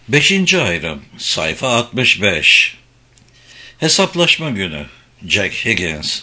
Beşinci ayrım, sayfa 65. Hesaplaşma günü, Jack Higgins.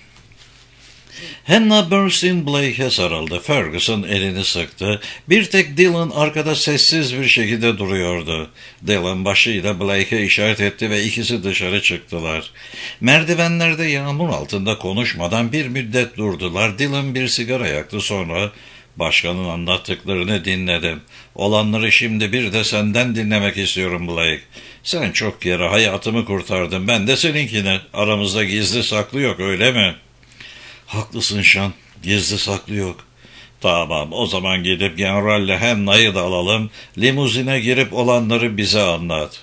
Hannah Bernstein Blake'e sarıldı. Ferguson elini sıktı. Bir tek Dylan arkada sessiz bir şekilde duruyordu. Dylan başıyla Blake'e işaret etti ve ikisi dışarı çıktılar. Merdivenlerde yağmur altında konuşmadan bir müddet durdular. Dylan bir sigara yaktı, sonra "Başkanın anlattıklarını dinledim. Olanları şimdi bir de senden dinlemek istiyorum Blake. Sen çok kere hayatımı kurtardın, ben de seninkini. Aramızda gizli saklı yok, öyle mi?" "Haklısın Sean, gizli saklı yok." "Tamam, o zaman gidip Generalle Hannah'yı da alalım. Limuzine girip olanları bize anlat."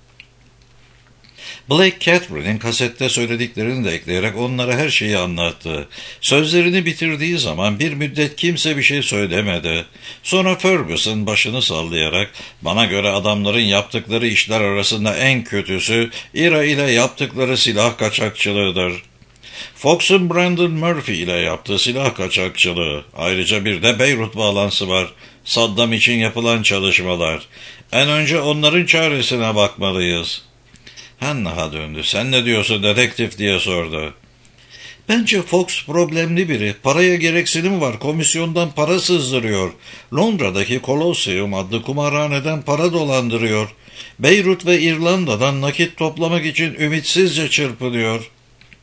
Blake, Catherine'in kasette söylediklerini de ekleyerek onlara her şeyi anlattı. Sözlerini bitirdiği zaman bir müddet kimse bir şey söylemedi. Sonra Ferguson başını sallayarak, "Bana göre adamların yaptıkları işler arasında en kötüsü Ira ile yaptıkları silah kaçakçılığıdır. Fox'un Brandon Murphy ile yaptığı silah kaçakçılığı. Ayrıca bir de Beyrut bağlantısı var. Saddam için yapılan çalışmalar. En önce onların çaresine bakmalıyız." Hannah'a döndü. "Sen ne diyorsun dedektif?" diye sordu. "Bence Fox problemli biri. Paraya gereksinim var. Komisyondan para sızdırıyor. Londra'daki Colosseum adlı kumarhaneden para dolandırıyor. Beyrut ve İrlanda'dan nakit toplamak için ümitsizce çırpınıyor.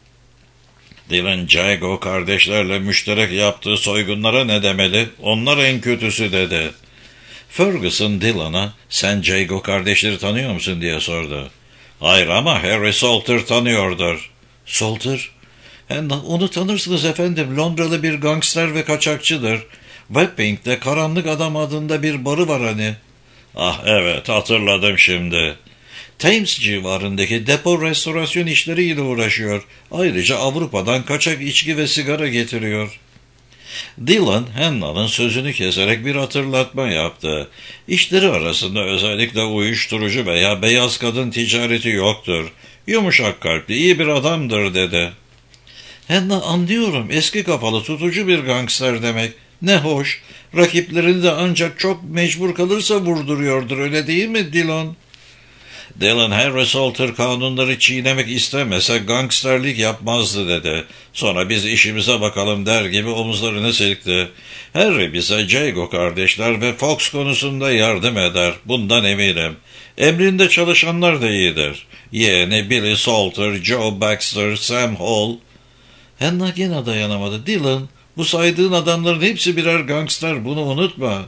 Dylan Jago kardeşlerle müşterek yaptığı soygunlara ne demeli? Onlar en kötüsü," dedi. Ferguson Dylan'a, "Sen Jago kardeşleri tanıyor musun?" diye sordu. "Hayır, ama Harry Salter tanıyordur." "Salter? Onu tanırsınız efendim. Londralı bir gangster ve kaçakçıdır. Wapping'de Karanlık Adam adında bir barı var hani." "Ah evet, hatırladım şimdi." "Thames civarındaki depo restorasyon işleriyle uğraşıyor. Ayrıca Avrupa'dan kaçak içki ve sigara getiriyor." Dylan, Hannah'ın sözünü keserek bir hatırlatma yaptı. "İşleri arasında özellikle uyuşturucu veya beyaz kadın ticareti yoktur. Yumuşak kalpli, iyi bir adamdır," dedi. "Hannah, anlıyorum. Eski kafalı, tutucu bir gangster demek. Ne hoş. Rakiplerini de ancak çok mecbur kalırsa vurduruyordur, öyle değil mi Dylan?" "Dylan, Harry Salter kanunları çiğnemek istemese gangsterlik yapmazdı," dedi. Sonra "biz işimize bakalım" der gibi omuzlarını silkti. "Harry bize Jago kardeşler ve Fox konusunda yardım eder. Bundan eminim. Emrinde çalışanlar da iyidir. Yeğeni Billy Salter, Joe Baxter, Sam Hall." Hannah yine dayanamadı. "Dylan, bu saydığın adamların hepsi birer gangster, bunu unutma."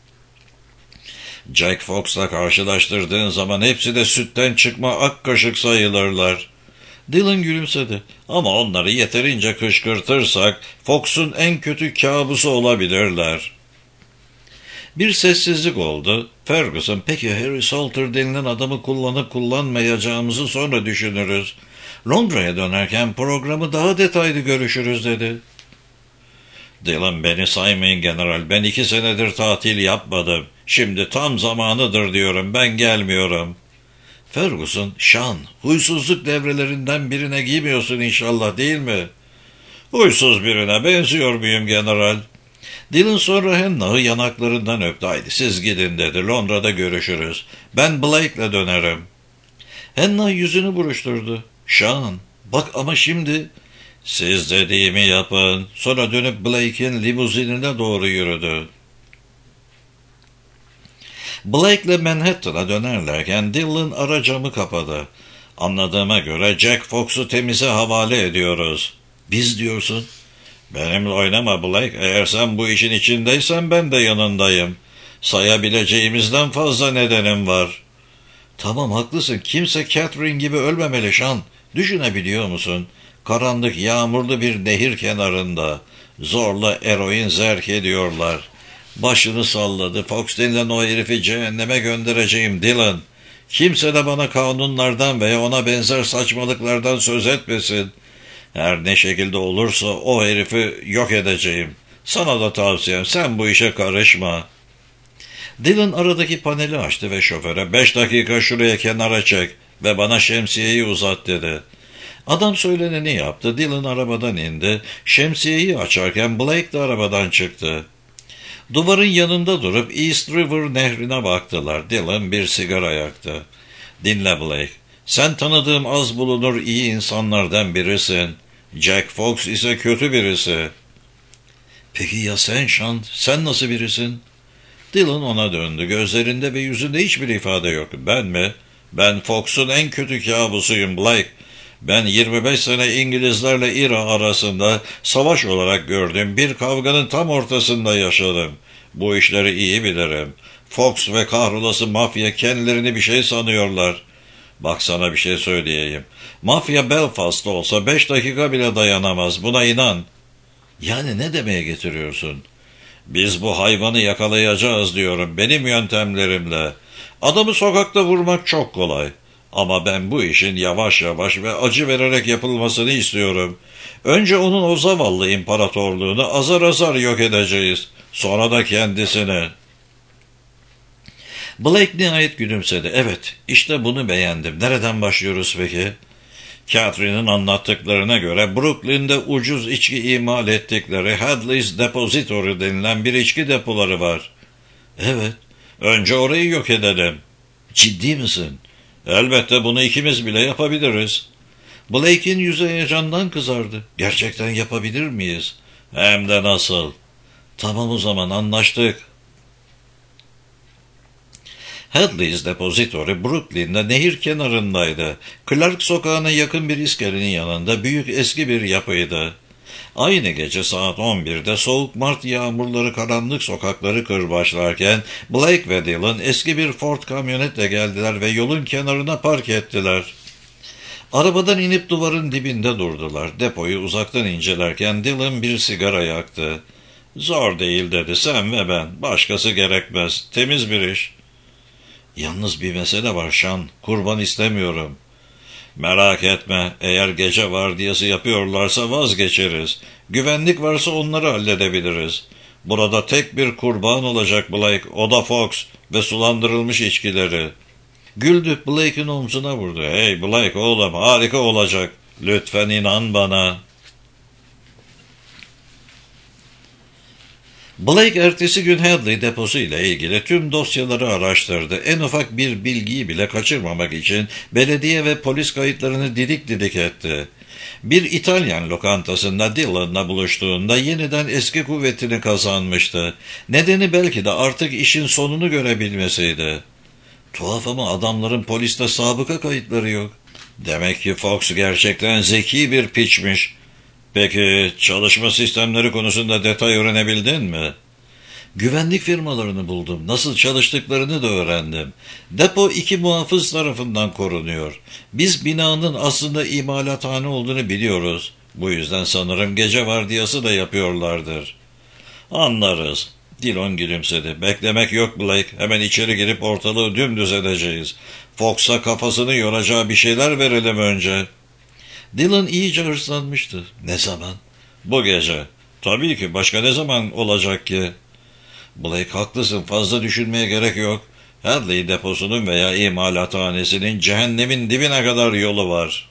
"Jack Fox'la karşılaştırdığın zaman hepsi de sütten çıkma ak kaşık sayılırlar." Dylan gülümsedi. "Ama onları yeterince kışkırtırsak Fox'un en kötü kabusu olabilirler." Bir sessizlik oldu. Ferguson, "Peki Harry Salter denilen adamı kullanıp kullanmayacağımızı sonra düşünürüz. Londra'ya dönerken programı daha detaylı görüşürüz," dedi. "Dylan, beni saymayın general. Ben 2 senedir tatil yapmadım. Şimdi tam zamanıdır diyorum. Ben gelmiyorum." Ferguson, "Sean, huysuzluk devrelerinden birine giymiyorsun inşallah, değil mi?" "Huysuz birine benziyor muyum general?" Dylan sonra Hannah'ı yanaklarından öptü. "Haydi siz gidin," dedi. "Londra'da görüşürüz. Ben Blake'le dönerim." Hannah yüzünü buruşturdu. "Sean, bak ama şimdi..." "Siz dediğimi yapın." Sonra dönüp Blake'in limuzinine doğru yürüdü. Blake'le Manhattan'a dönerlerken Dylan ara camı kapadı. "Anladığıma göre Jack Fox'u temize havale ediyoruz." "Biz diyorsun?" "Benimle oynama Blake. Eğer sen bu işin içindeysen ben de yanındayım. Sayabileceğimizden fazla nedenim var." "Tamam, haklısın. Kimse Catherine gibi ölmemeli Sean. Düşünebiliyor musun? Karanlık, yağmurlu bir nehir kenarında zorla eroin zerk ediyorlar." Başını salladı. "Fox denilen o herifi cehenneme göndereceğim Dylan. Kimse de bana kanunlardan veya ona benzer saçmalıklardan söz etmesin. Her ne şekilde olursa o herifi yok edeceğim. Sana da tavsiyem, sen bu işe karışma." Dylan aradaki paneli açtı ve şoföre, "5 dakika şuraya kenara çek ve bana şemsiyeyi uzat," dedi. Adam söyleneni yaptı. Dylan arabadan indi. Şemsiyeyi açarken Blake de arabadan çıktı. Duvarın yanında durup East River nehrine baktılar. Dylan bir sigara yaktı. Dinle Blake. Sen tanıdığım az bulunur iyi insanlardan birisin. Jack Fox ise kötü birisi. Peki ya sen Sean? Sen nasıl birisin? Dylan ona döndü. Gözlerinde ve yüzünde hiçbir ifade yok. Ben mi? Ben Fox'un en kötü kabusuyum Blake. Ben 25 sene İngilizlerle İran arasında savaş olarak gördüğüm bir kavganın tam ortasında yaşadım. Bu işleri iyi bilirim. Fox ve kahrolası mafya kendilerini bir şey sanıyorlar. Bak sana bir şey söyleyeyim. Mafya Belfast'ta olsa 5 dakika bile dayanamaz. Buna inan. Yani ne demeye getiriyorsun? Biz bu hayvanı yakalayacağız diyorum benim yöntemlerimle. Adamı sokakta vurmak çok kolay. Ama ben bu işin yavaş yavaş ve acı vererek yapılmasını istiyorum. Önce onun o zavallı imparatorluğunu azar azar yok edeceğiz. Sonra da kendisini. Blake nihayet gülümsedi. Evet, işte bunu beğendim. Nereden başlıyoruz peki? Catherine'in anlattıklarına göre Brooklyn'de ucuz içki imal ettikleri Hadley's Depository denilen bir içki depoları var. Evet, önce orayı yok edelim. Ciddi misin? Elbette bunu ikimiz bile yapabiliriz. Blake'in yüzü heyecandan kızardı. Gerçekten yapabilir miyiz? Hem de nasıl? Tamam o zaman anlaştık. Hadley's Depository Brooklyn'de nehir kenarındaydı. Clark sokağına yakın bir iskelenin yanında büyük eski bir yapıydı. Aynı gece saat 11'de soğuk Mart yağmurları karanlık sokakları kırbaçlarken Blake ve Dylan eski bir Ford kamyonetle geldiler ve yolun kenarına park ettiler. Arabadan inip duvarın dibinde durdular. Depoyu uzaktan incelerken Dylan bir sigara yaktı. Zor değil dedi, sen ve ben. Başkası gerekmez. Temiz bir iş. Yalnız bir mesele var Sean. Kurban istemiyorum. Merak etme. Eğer gece vardiyası yapıyorlarsa vazgeçeriz. Güvenlik varsa onları halledebiliriz. Burada tek bir kurban olacak Blake. O da Fox ve sulandırılmış içkileri. Güldü, Blake'in omzuna vurdu. Hey Blake oğlum, harika olacak. Lütfen inan bana. Blake ertesi gün Hadley deposu ile ilgili tüm dosyaları araştırdı. En ufak bir bilgiyi bile kaçırmamak için belediye ve polis kayıtlarını didik didik etti. Bir İtalyan lokantasında Dylan'la buluştuğunda yeniden eski kuvvetini kazanmıştı. Nedeni belki de artık işin sonunu görebilmesiydi. Tuhaf ama adamların poliste sabıka kayıtları yok. Demek ki Fox gerçekten zeki bir piçmiş. Peki çalışma sistemleri konusunda detay öğrenebildin mi? Güvenlik firmalarını buldum. Nasıl çalıştıklarını da öğrendim. Depo 2 muhafız tarafından korunuyor. Biz binanın aslında imalathane olduğunu biliyoruz. Bu yüzden sanırım gece vardiyası da yapıyorlardır. Anlarız. Dillon gülümsedi. Beklemek yok Blake. Hemen içeri girip ortalığı dümdüz edeceğiz. Fox'a kafasını yoracağı bir şeyler verelim önce. Dylan iyice hırslanmıştı. Ne zaman? Bu gece. Tabii ki, başka ne zaman olacak ki? Blake haklısın, fazla düşünmeye gerek yok. Hadley deposunun veya imalathanesinin cehennemin dibine kadar yolu var.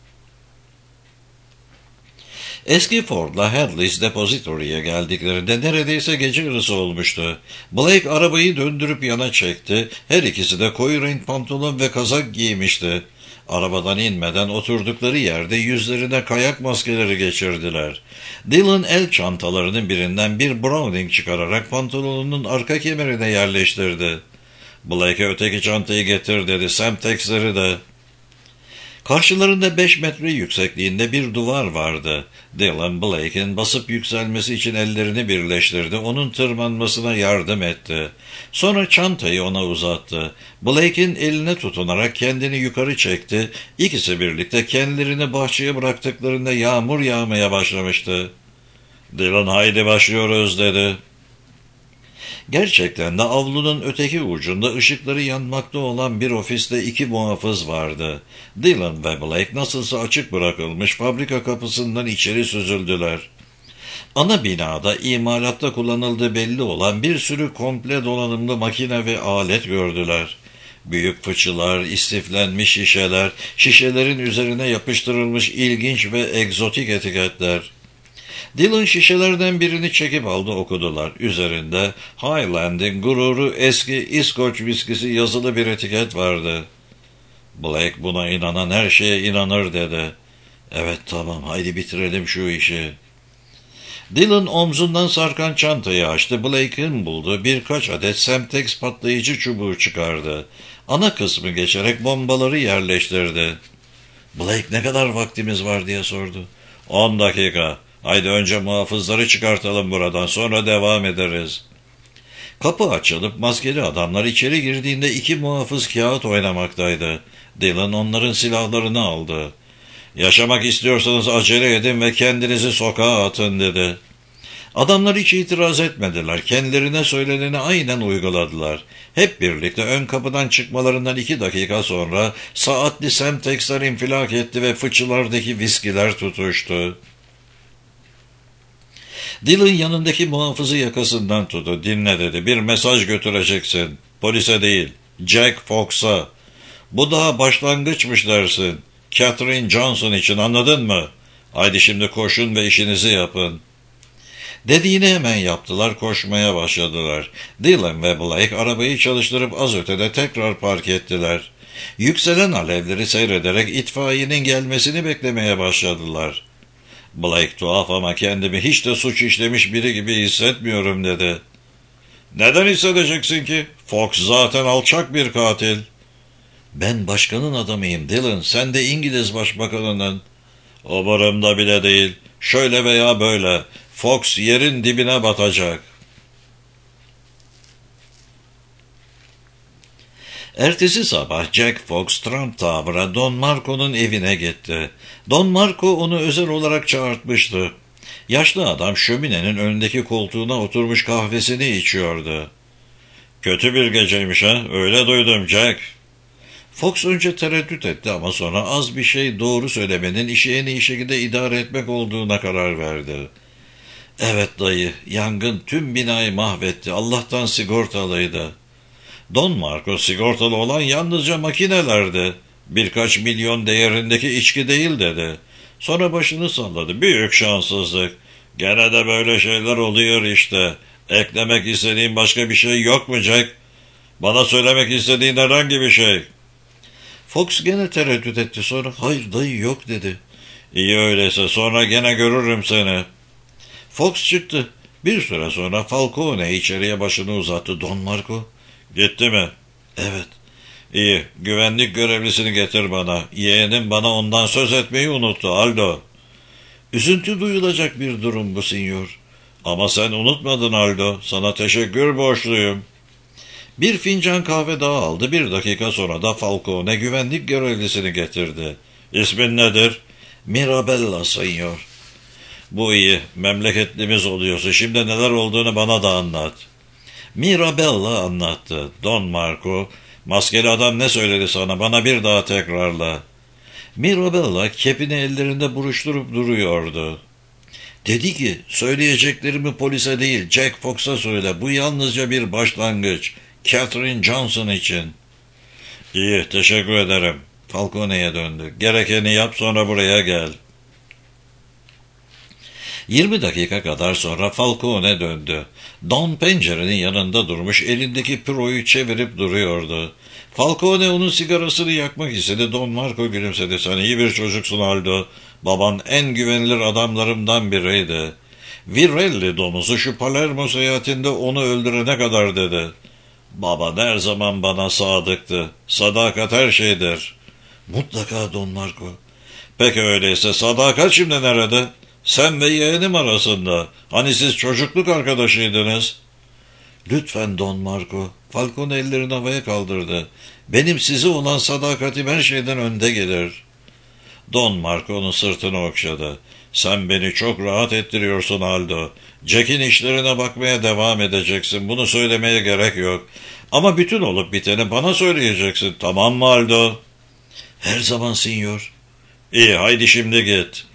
Eski Ford'la Hadley's Depository'ye geldiklerinde neredeyse gece yarısı olmuştu. Blake arabayı döndürüp yana çekti. Her ikisi de koyu renk pantolon ve kazak giymişti. Arabadan inmeden oturdukları yerde yüzlerine kayak maskeleri geçirdiler. Dylan el çantalarının birinden bir Browning çıkararak pantolonunun arka kemerine yerleştirdi. Blake'e öteki çantayı getir dedi, Semtex'leri de. Karşılarında 5 metre yüksekliğinde bir duvar vardı. Dylan, Blake'in basıp yükselmesi için ellerini birleştirdi, onun tırmanmasına yardım etti. Sonra çantayı ona uzattı. Blake'in eline tutunarak kendini yukarı çekti. İkisi birlikte kendilerini bahçeye bıraktıklarında yağmur yağmaya başlamıştı. Dylan, haydi başlıyoruz dedi. Gerçekten de avlunun öteki ucunda ışıkları yanmakta olan bir ofiste 2 muhafız vardı. Dylan ve Blake nasılsa açık bırakılmış fabrika kapısından içeri süzüldüler. Ana binada imalatta kullanıldığı belli olan bir sürü komple donanımlı makine ve alet gördüler. Büyük fıçılar, istiflenmiş şişeler, şişelerin üzerine yapıştırılmış ilginç ve egzotik etiketler. Dylan şişelerden birini çekip aldı, okudular. Üzerinde Highland'in gururu eski İskoç viskisi yazılı bir etiket vardı. Blake buna inanan her şeye inanır dedi. Evet tamam, haydi bitirelim şu işi. Dylan omzundan sarkan çantayı açtı. Blake'in bulduğu birkaç adet Semtex patlayıcı çubuğu çıkardı. Ana kısmı geçerek bombaları yerleştirdi. Blake ne kadar vaktimiz var diye sordu. 10 dakika. Haydi önce muhafızları çıkartalım buradan, sonra devam ederiz. Kapı açılıp maskeli adamlar içeri girdiğinde 2 muhafız kağıt oynamaktaydı. Dylan onların silahlarını aldı. Yaşamak istiyorsanız acele edin ve kendinizi sokağa atın dedi. Adamlar hiç itiraz etmediler. Kendilerine söyleneni aynen uyguladılar. Hep birlikte ön kapıdan çıkmalarından 2 dakika sonra saatli Semtex'ler infilak etti ve fıçılardaki viskiler tutuştu. Dylan yanındaki muhafızı yakasından tuttu. Dinle dedi. Bir mesaj götüreceksin. Polise değil, Jack Fox'a. Bu daha başlangıçmış dersin. Catherine Johnson için, anladın mı? Haydi şimdi koşun ve işinizi yapın. Dediğini hemen yaptılar, koşmaya başladılar. Dylan ve Blake arabayı çalıştırıp az ötede tekrar park ettiler. Yükselen alevleri seyrederek itfaiyenin gelmesini beklemeye başladılar. Blake tuhaf ama kendimi hiç de suç işlemiş biri gibi hissetmiyorum dedi. Neden hissedeceksin ki? Fox zaten alçak bir katil. Ben başkanın adamıyım Dylan, sen de İngiliz başbakanının. Umurumda bile değil. Şöyle veya böyle. Fox yerin dibine batacak. Ertesi sabah Jack Fox Trump Tower'a Don Marco'nun evine gitti. Don Marco onu özel olarak çağırtmıştı. Yaşlı adam şöminenin önündeki koltuğuna oturmuş kahvesini içiyordu. Kötü bir geceymiş ha, öyle duydum Jack. Fox önce tereddüt etti ama sonra az bir şey doğru söylemenin işi en iyi şekilde idare etmek olduğuna karar verdi. Evet dayı, yangın tüm binayı mahvetti. Allah'tan sigortalıydı. Don Marco sigortalı olan yalnızca makinelerdi. Birkaç milyon değerindeki içki değil dedi. Sonra başını salladı. Büyük şanssızlık. Gene de böyle şeyler oluyor işte. Eklemek istediğin başka bir şey yok mu Jack? Bana söylemek istediğin herhangi bir şey. Fox gene tereddüt etti, sonra hayır dayı yok dedi. İyi öyleyse, sonra gene görürüm seni. Fox çıktı. Bir süre sonra Falcone içeriye başını uzattı. Don Marco. Gitti mi? Evet. İyi, güvenlik görevlisini getir bana. Yeğenim bana ondan söz etmeyi unuttu Aldo. Üzüntü duyulacak bir durum bu sinyor. Ama sen unutmadın Aldo. Sana teşekkür borçluyum. Bir fincan kahve daha aldı. 1 dakika sonra da Falcone güvenlik görevlisini getirdi. İsmin nedir? Mirabella senyor. Bu iyi. Memleketlimiz oluyorsun. Şimdi neler olduğunu bana da anlat. Mirabella anlattı. Don Marco, maskeli adam ne söyledi sana? Bana bir daha tekrarla. Mirabella kepini ellerinde buruşturup duruyordu. Dedi ki, söyleyeceklerimi polise değil Jack Fox'a söyle. Bu yalnızca bir başlangıç. Catherine Johnson için. İyi, teşekkür ederim. Falcone'ye döndü. Gerekeni yap, sonra buraya gel. 20 dakika kadar sonra Falcone döndü. Don pencerenin yanında durmuş, elindeki püroyu çevirip duruyordu. Falcone onun sigarasını yakmak istedi. Don Marco gülümsedi. Sen iyi bir çocuksun Aldo. Baban en güvenilir adamlarımdan biriydi. Virelli domuzu şu Palermo seyahatinde onu öldürene kadar dedi. Baban her zaman bana sadıktı. Sadakat her şeydir. Mutlaka Don Marco. Peki öyleyse sadakat şimdi nerede? Sen ve yeğenim arasında. Hani siz çocukluk arkadaşıydınız? Lütfen Don Marco. Falcone ellerini havaya kaldırdı. Benim size olan sadakatim her şeyden önde gelir. Don Marco'nun sırtını okşadı. Sen beni çok rahat ettiriyorsun Aldo. Jack'in işlerine bakmaya devam edeceksin. Bunu söylemeye gerek yok. Ama bütün olup biteni bana söyleyeceksin. Tamam mı Aldo? Her zaman sinyor. İyi, haydi şimdi git.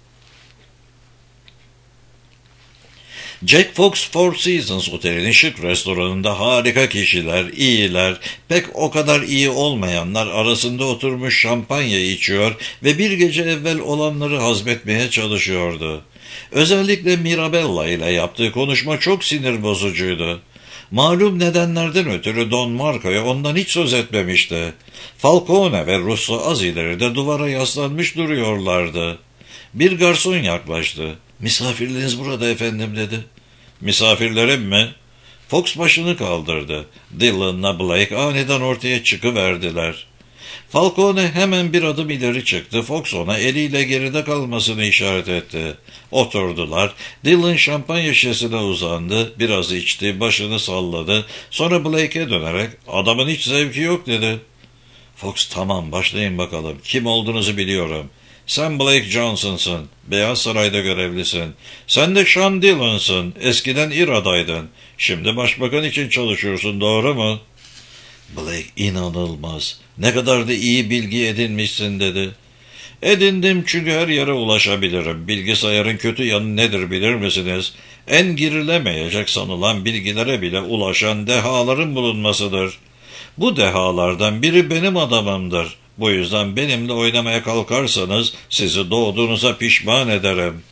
Jack Fox Four Seasons Oteli'nin şık restoranında harika kişiler, iyiler, pek o kadar iyi olmayanlar arasında oturmuş şampanya içiyor ve bir gece evvel olanları hazmetmeye çalışıyordu. Özellikle Mirabella ile yaptığı konuşma çok sinir bozucuydu. Malum nedenlerden ötürü Don Marco'ya ondan hiç söz etmemişti. Falcone ve Russo az ileride duvara yaslanmış duruyorlardı. Bir garson yaklaştı. "Misafirleriniz burada efendim," dedi. "Misafirlerim mi?" Fox başını kaldırdı. Dillon'la Blake aniden ortaya çıkıverdiler. Falcone hemen bir adım ileri çıktı. Fox ona eliyle geride kalmasını işaret etti. Oturdular. Dillon şampanya şişesine uzandı. Biraz içti, başını salladı. Sonra Blake'e dönerek "Adamın hiç zevki yok," dedi. Fox "Tamam, başlayın bakalım. Kim olduğunuzu biliyorum. Sen Blake Johnson'sın. Beyaz Saray'da görevlisin. Sen de Sean Dillon'sın. Eskiden İRA'daydın. Şimdi başbakan için çalışıyorsun, doğru mu?" Blake "İnanılmaz. Ne kadar da iyi bilgi edinmişsin," dedi. "Edindim çünkü her yere ulaşabilirim. Bilgisayarın kötü yanı nedir bilir misiniz? En girilemeyecek sanılan bilgilere bile ulaşan dehaların bulunmasıdır. Bu dehalardan biri benim adamımdır. Bu yüzden benimle oynamaya kalkarsanız sizi doğduğunuza pişman ederim."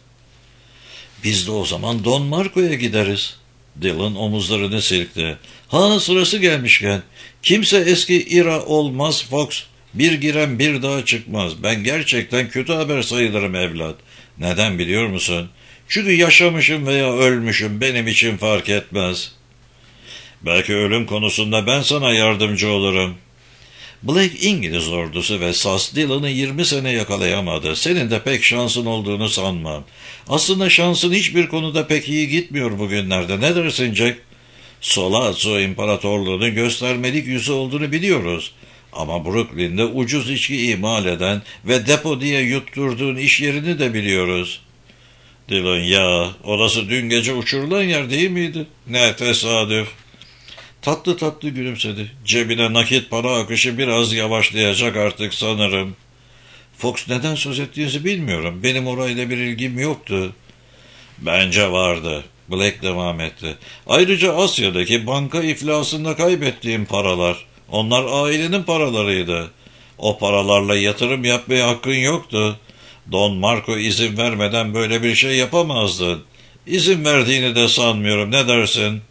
"Biz de o zaman Don Marco'ya gideriz." Dillon omuzlarını silkti. "Ha, sırası gelmişken. Kimse eski İRA olmaz Fox. Bir giren bir daha çıkmaz. Ben gerçekten kötü haber sayılırım evlat. Neden biliyor musun? Çünkü yaşamışım veya ölmüşüm, benim için fark etmez." "Belki ölüm konusunda ben sana yardımcı olurum." Blake İngiliz ordusu ve SAS Dillon'ı 20 sene yakalayamadı. Senin de pek şansın olduğunu sanmam. Aslında şansın hiçbir konuda pek iyi gitmiyor bugünlerde. Ne dersin Jack? Solazzo İmparatorluğu'nun göstermelik yüzü olduğunu biliyoruz. Ama Brooklyn'de ucuz içki imal eden ve depo diye yutturduğun iş yerini de biliyoruz. Dillon, "Ya, orası dün gece uçurulan yer değil miydi? Ne tesadüf." Tatlı tatlı gülümsedi. "Cebine nakit para akışı biraz yavaşlayacak artık sanırım." Fox "Neden söz ettiğinizi bilmiyorum. Benim orayla bir ilgim yoktu." "Bence vardı." Blake devam etti. "Ayrıca Asya'daki banka iflasında kaybettiğim paralar. Onlar ailenin paralarıydı. O paralarla yatırım yapmaya hakkın yoktu. Don Marco izin vermeden böyle bir şey yapamazdın. İzin verdiğini de sanmıyorum. Ne dersin?"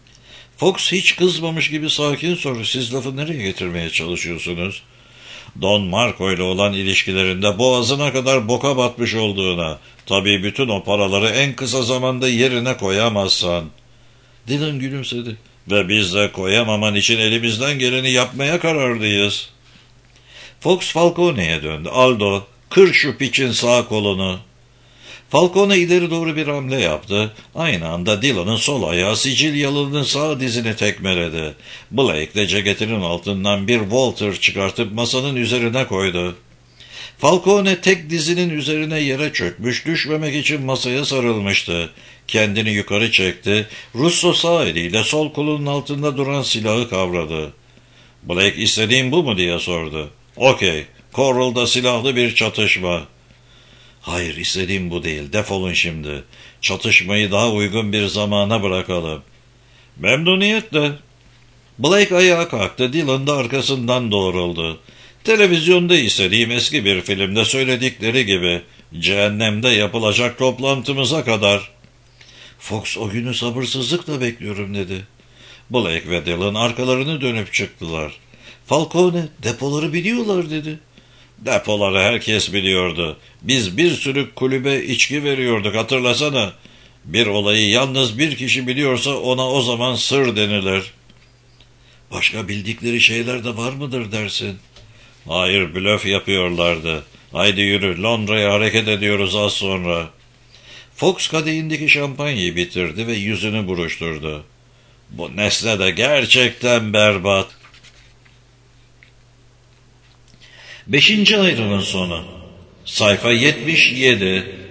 Fox hiç kızmamış gibi sakin soru. "Siz lafı nereye getirmeye çalışıyorsunuz?" "Don Marco ile olan ilişkilerinde boğazına kadar boka batmış olduğuna, tabii bütün o paraları en kısa zamanda yerine koyamazsan." Dillon gülümsedi. "Ve biz de koyamaman için elimizden geleni yapmaya kararlıyız." Fox Falcone'ye döndü. "Aldo, kır şu piçin sağ kolunu." Falcone ileri doğru bir hamle yaptı. Aynı anda Dillon'un sol ayağı Sicilyalı'nın sağ dizini tekmeledi. Blake de ceketinin altından bir Walter çıkartıp masanın üzerine koydu. Falcone tek dizinin üzerine yere çökmüş, düşmemek için masaya sarılmıştı. Kendini yukarı çekti. Russo sağ eliyle sol kolunun altında duran silahı kavradı. Blake "İstediğin bu mu?" diye sordu. "Okey, Coral'da silahlı bir çatışma." "Hayır, istediğim bu değil. Defolun şimdi. Çatışmayı daha uygun bir zamana bırakalım." "Memnuniyetle." Blake ayağa kalktı. Dillon da arkasından doğruldu. "Televizyonda istediğim eski bir filmde söyledikleri gibi, cehennemde yapılacak toplantımıza kadar." Fox "O günü sabırsızlıkla bekliyorum," dedi. Blake ve Dillon arkalarını dönüp çıktılar. Falcone "Depoları biliyorlar," dedi. "Depoları herkes biliyordu. Biz bir sürü kulübe içki veriyorduk, hatırlasana. Bir olayı yalnız bir kişi biliyorsa ona o zaman sır denilir." "Başka bildikleri şeyler de var mıdır dersin?" "Hayır, blöf yapıyorlardı. Haydi yürü, Londra'ya hareket ediyoruz az sonra." Fox kadehindeki şampanyayı bitirdi ve yüzünü buruşturdu. "Bu nesne de gerçekten berbat." 5. ayrımın sonu. Sayfa 77.